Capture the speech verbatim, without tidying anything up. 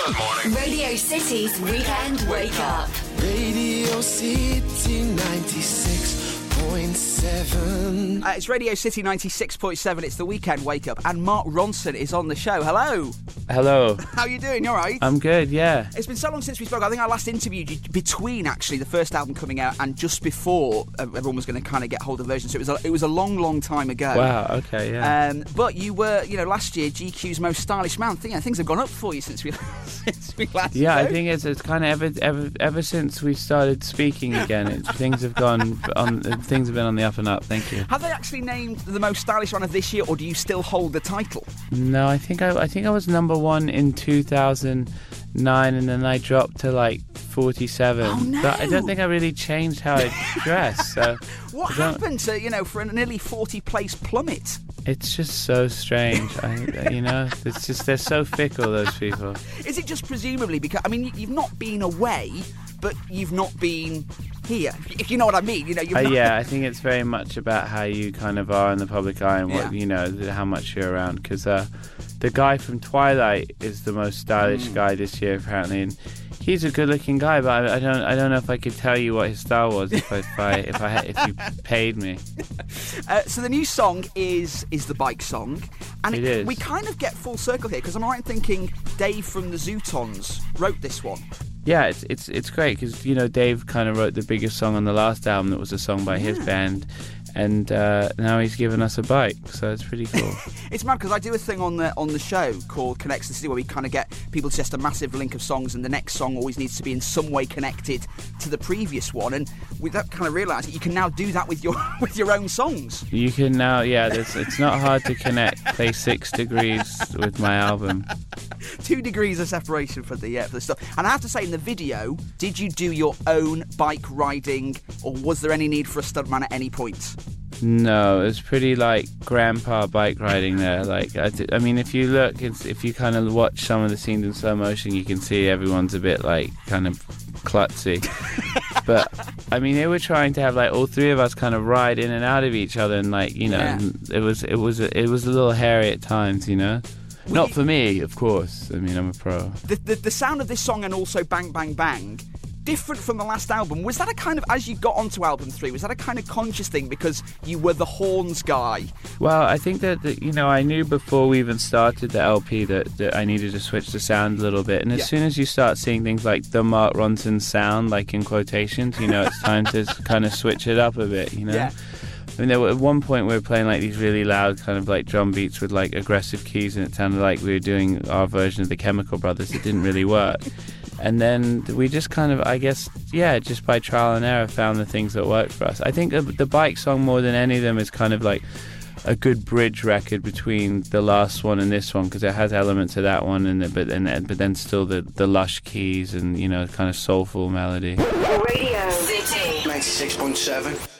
Good morning. Radio City's Weekend Wake Up. Radio City ninety-six point seven. Uh, it's Radio City ninety-six point seven. It's the Weekend Wake Up, and Mark Ronson is on the show. Hello. Hello. How are you doing? You all right? I'm good, yeah. It's been so long since we spoke. I think I last interviewed you between, actually, the first album coming out and just before uh, everyone was going to kind of get hold of versions. So it was a, it was a long, long time ago. Wow, okay, yeah. Um, but you were, you know, last year G Q's most stylish man. Thing, things have gone up for you since we since we last Yeah, spoke. I think it's it's kind of ever ever ever since we started speaking again, it, things have gone on. Things have been on the up and up. Thank you. Have they actually named the most stylish man of this year, or do you still hold the title? No, I think I I think I was number one in two thousand nine, and then I dropped to like forty-seven. Oh, no. But I don't think I really changed how I dress. So What happened to, you know, for a nearly forty place plummet? it's just so strange. I, you know, it's just they're so fickle, those people. Is it just presumably because, I mean, you- you've not been away, but you've not been here, if you know what I mean? You know, you've Uh, not... yeah, I think it's very much about how you kind of are in the public eye and what Yeah. you know, th- how much you're around. Because uh, the guy from Twilight is the most stylish Mm. guy this year, apparently, and he's a good-looking guy. But I, I don't, I don't know if I could tell you what his style was if I, if I, if I, if you paid me. Uh, so the new song is is the bike song, and It is. we kind of get full circle here, because I'm right in thinking Dave from the Zootons wrote this one. Yeah, it's it's it's great because you know Dave kind of wrote the biggest song on the last album that was a song by his Yeah. band, and uh, now he's given us a bike, so it's pretty cool. It's mad because I do a thing on the on the show called Connects the City, where we kind of get people to suggest a massive link of songs, and the next song always needs to be in some way connected to the previous one. And with that, kind of realise that you can now do that with your with your own songs. You can now, yeah, there's, it's not hard to connect Play Six Degrees with my album. Two degrees of separation for the uh, for the stuff. And I have to say, in the video, did you do your own bike riding, or was there any need for a stuntman at any point? No, it was pretty like grandpa bike riding there. Like, I, d- I mean, if you look, it's, if you kind of watch some of the scenes in slow motion, you can see everyone's a bit like kind of klutzy. But I mean, they were trying to have like all three of us kind of ride in and out of each other, and like you know, Yeah. it was it was it was a little hairy at times, you know. Were Not you- for me, of course. I mean, I'm a pro. The, the the sound of this song, and also Bang Bang Bang, different from the last album. Was that a kind of, as you got onto album three, was that a kind of conscious thing because you were the horns guy? Well, I think that, that you know, I knew before we even started the L P that, that I needed to switch the sound a little bit. And as Yeah. soon as you start seeing things like the Mark Ronson sound, like in quotations, you know, it's time to kind of switch it up a bit, you know? Yeah. I mean, there were, at one point we were playing like these really loud kind of like drum beats with like aggressive keys, and it sounded like we were doing our version of the Chemical Brothers. It didn't really work. And then we just kind of, I guess, yeah, just by trial and error found the things that worked for us. I think the, the bike song, more than any of them, is kind of like a good bridge record between the last one and this one, because it has elements of that one, and but and, but then still the, the lush keys and, you know, kind of soulful melody. Radio City. ninety-six point seven.